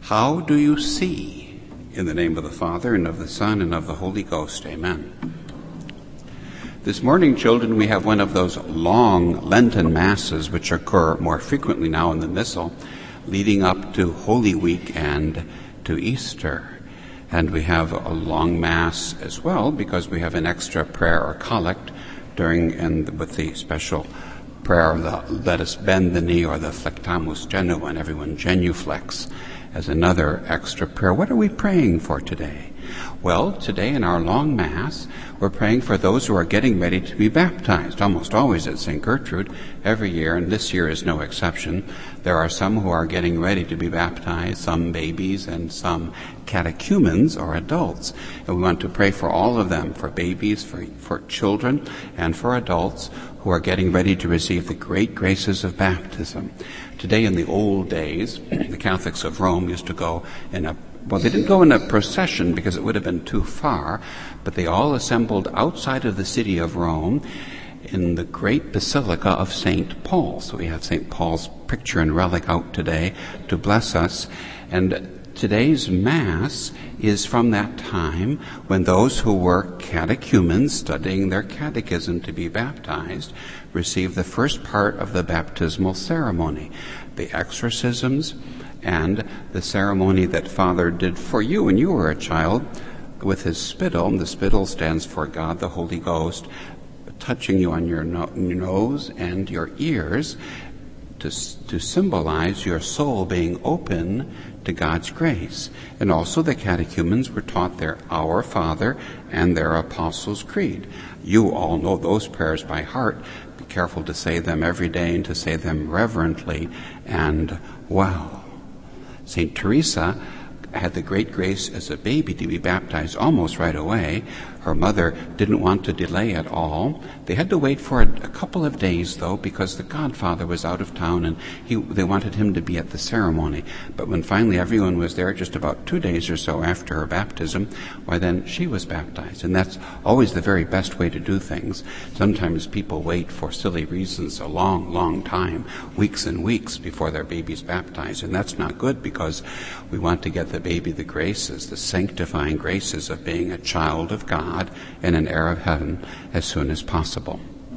How do you see? In the name of the Father, and of the Son, and of the Holy Ghost. Amen. This morning, children, we have one of those long Lenten Masses which occur more frequently now in the Missal, leading up to Holy Week and to Easter. And we have a long Mass as well because we have an extra prayer or collect with the special prayer of the Let Us Bend the Knee, or the Flectamus Genu, and everyone genuflects as another extra prayer. What are we praying for today? Well, today in our long Mass, we're praying for those who are getting ready to be baptized, almost always at St. Gertrude, every year, and this year is no exception. There are some who are getting ready to be baptized, some babies and some catechumens or adults. And we want to pray for all of them, for babies, for children, and for adults who are getting ready to receive the great graces of baptism. Today, in the old days, the Catholics of Rome used to go they didn't go in a procession because it would have been too far, but they all assembled outside of the city of Rome in the great Basilica of St. Paul. So we have St. Paul's picture and relic out today to bless us. And today's Mass is from that time when those who were catechumens, studying their catechism to be baptized, received the first part of the baptismal ceremony, the exorcisms, and the ceremony that Father did for you when you were a child with his spittle. The spittle stands for God the Holy Ghost, touching you on your nose and your ears to symbolize your soul being open to God's grace. And also the catechumens were taught their Our Father and their Apostles' Creed. You all know those prayers by heart. Be careful to say them every day and to say them reverently and well. St. Teresa had the great grace as a baby to be baptized almost right away. Her mother didn't want to delay at all. They had to wait for a couple of days, though, because the godfather was out of town and they wanted him to be at the ceremony. But when finally everyone was there, just about 2 days or so after her baptism, then she was baptized. And that's always the very best way to do things. Sometimes people wait for silly reasons a long, long time, weeks and weeks before their baby's baptized. And that's not good because we want to get the baby the graces, the sanctifying graces of being a child of God and an heir of heaven as soon as possible.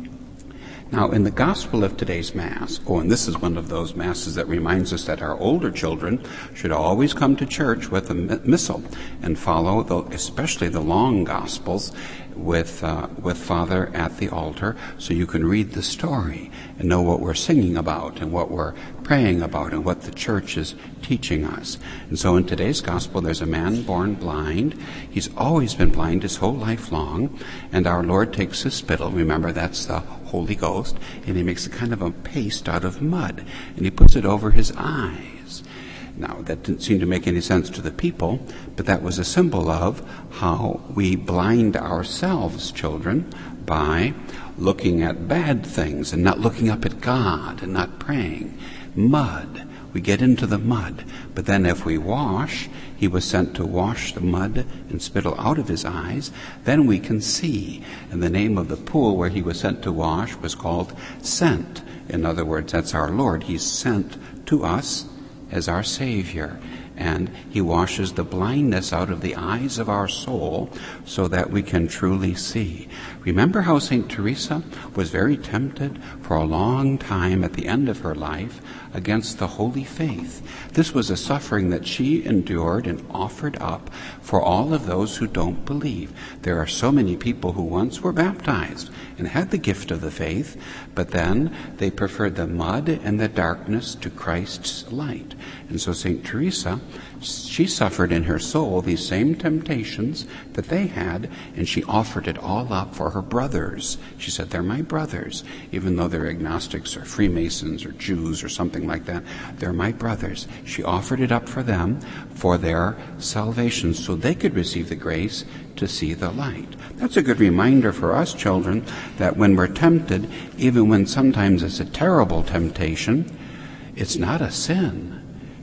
Now, in the Gospel of today's Mass, and this is one of those Masses that reminds us that our older children should always come to church with a Missal and follow, especially the long Gospels, with Father at the altar, so you can read the story and know what we're singing about and what we're praying about and what the church is teaching us. And so in today's Gospel, there's a man born blind. He's always been blind his whole life long, and our Lord takes his spittle. Remember, that's the Holy Ghost, and he makes a kind of a paste out of mud, and he puts it over his eyes. Now, that didn't seem to make any sense to the people, but that was a symbol of how we blind ourselves, children, by looking at bad things and not looking up at God and not praying. Mud. We get into the mud. But then if we wash, he was sent to wash the mud and spittle out of his eyes, then we can see. And the name of the pool where he was sent to wash was called Sent. In other words, that's our Lord. He's sent to us as our Savior, and he washes the blindness out of the eyes of our soul so that we can truly see. Remember how St. Teresa was very tempted for a long time at the end of her life against the holy faith. This was a suffering that she endured and offered up for all of those who don't believe. There are so many people who once were baptized and had the gift of the faith, but then they preferred the mud and the darkness to Christ's light. And so St. Teresa, she suffered in her soul these same temptations that they had, and she offered it all up for her brothers. She said, they're my brothers, even though they're agnostics or Freemasons or Jews or something like that. They're my brothers. She offered it up for them for their salvation so they could receive the grace to see the light. That's a good reminder for us, children, that when we're tempted, even when sometimes it's a terrible temptation, it's not a sin.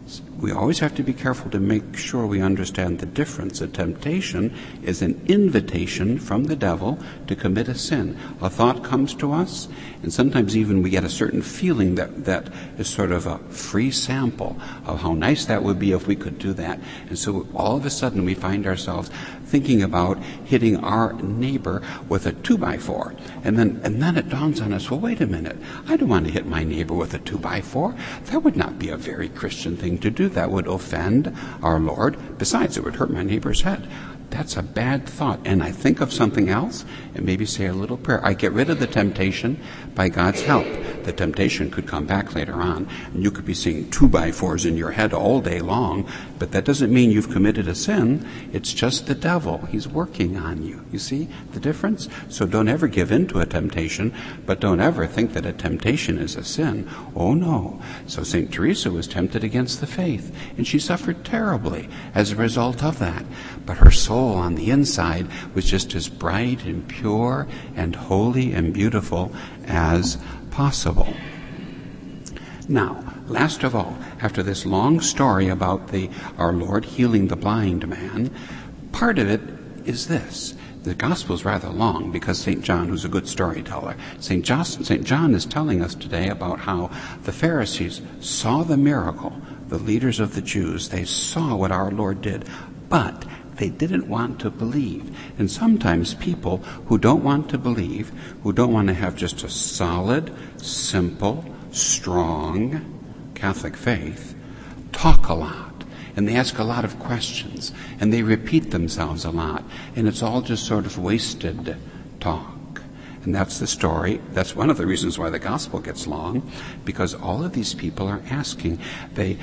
We always have to be careful to make sure we understand the difference. A temptation is an invitation from the devil to commit a sin. A thought comes to us, and sometimes even we get a certain feeling that is sort of a free sample of how nice that would be if we could do that. And so all of a sudden we find ourselves thinking about hitting our neighbor with a 2x4. And then it dawns on us, well, wait a minute. I don't want to hit my neighbor with a 2x4. That would not be a very Christian thing to do. That would offend our Lord. Besides, it would hurt my neighbor's head. That's a bad thought. And I think of something else and maybe say a little prayer. I get rid of the temptation by God's help. The temptation could come back later on, and you could be seeing 2x4s in your head all day long, but that doesn't mean you've committed a sin. It's just the devil. He's working on you. You see the difference? So don't ever give in to a temptation, but don't ever think that a temptation is a sin. Oh, no. So St. Teresa was tempted against the faith, and she suffered terribly as a result of that. But her soul on the inside was just as bright and pure and holy and beautiful as possible. Now, last of all, after this long story about our Lord healing the blind man, part of it is this. The gospel is rather long because St. John, who's a good storyteller, St. John is telling us today about how the Pharisees saw the miracle. The leaders of the Jews, they saw what our Lord did, but they didn't want to believe. And sometimes people who don't want to believe, who don't want to have just a solid, simple, strong Catholic faith, talk a lot. And they ask a lot of questions. And they repeat themselves a lot. And it's all just sort of wasted talk. And that's the story. That's one of the reasons why the gospel gets long, because all of these people are asking. The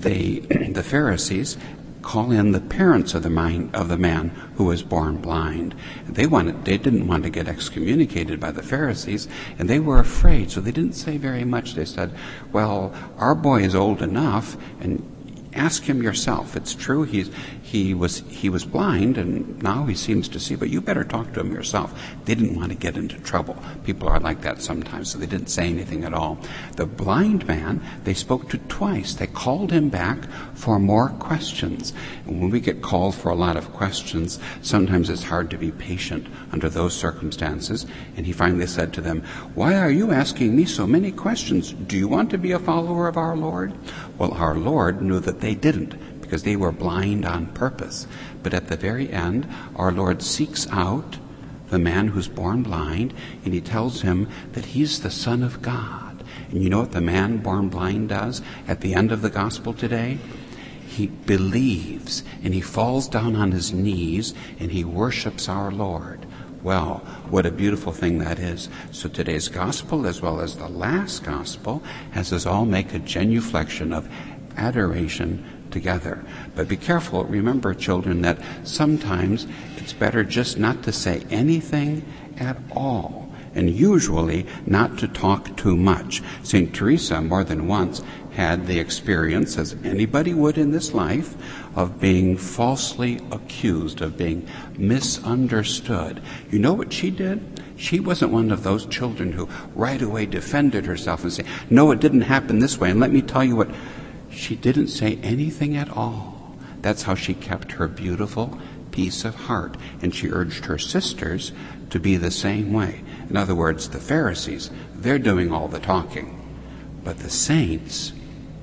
Pharisees call in the parents of the man who was born blind. They didn't want to get excommunicated by the Pharisees, and they were afraid, so they didn't say very much. They said, well, our boy is old enough, and ask him yourself. It's true he was blind, and now he seems to see, but you better talk to him yourself. They didn't want to get into trouble. People are like that sometimes, so they didn't say anything at all. The blind man, they spoke to twice. They called him back for more questions. And when we get called for a lot of questions, sometimes it's hard to be patient under those circumstances. And he finally said to them, why are you asking me so many questions? Do you want to be a follower of our Lord? Well, our Lord knew that they didn't, because they were blind on purpose. But at the very end, our Lord seeks out the man who's born blind, and he tells him that he's the Son of God. And you know what the man born blind does at the end of the gospel today? He believes, and he falls down on his knees, and he worships our Lord. Well, what a beautiful thing that is. So today's gospel, as well as the last gospel, has us all make a genuflection of adoration together. But be careful. Remember, children, that sometimes it's better just not to say anything at all, and usually not to talk too much. St. Teresa more than once had the experience, as anybody would in this life, of being falsely accused, of being misunderstood. You know what she did? She wasn't one of those children who right away defended herself and said, no, it didn't happen this way, and let me tell you what. She didn't say anything at all. That's how she kept her beautiful peace of heart. And she urged her sisters to be the same way. In other words, the Pharisees, they're doing all the talking. But the saints,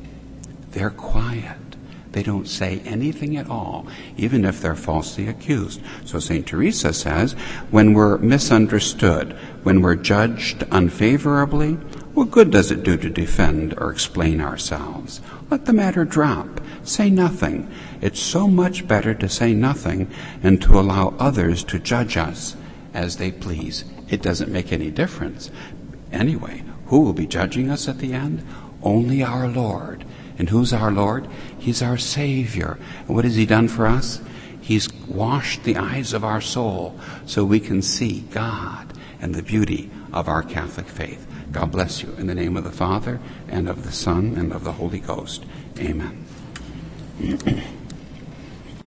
they're quiet. They don't say anything at all, even if they're falsely accused. So St. Teresa says, when we're misunderstood, when we're judged unfavorably, what good does it do to defend or explain ourselves? Let the matter drop. Say nothing. It's so much better to say nothing and to allow others to judge us as they please. It doesn't make any difference. Anyway, who will be judging us at the end? Only our Lord. And who's our Lord? He's our Savior. And what has He done for us? He's washed the eyes of our soul so we can see God and the beauty of our Catholic faith. God bless you. In the name of the Father, and of the Son, and of the Holy Ghost. Amen.